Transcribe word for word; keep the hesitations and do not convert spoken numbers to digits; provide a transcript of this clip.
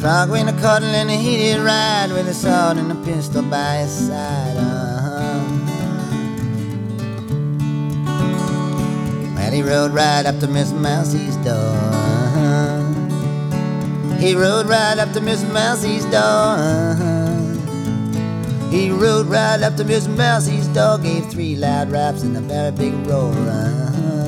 Frog went a cuddle in a heated ride with a sword and a pistol by his side. Uh-huh. Well, he rode right up to Miss Mousie's door. Uh-huh. He rode right up to Miss Mousie's door. Uh-huh. He rode right up to Miss Mousie's door, gave three loud raps and a very big roll. Uh-huh.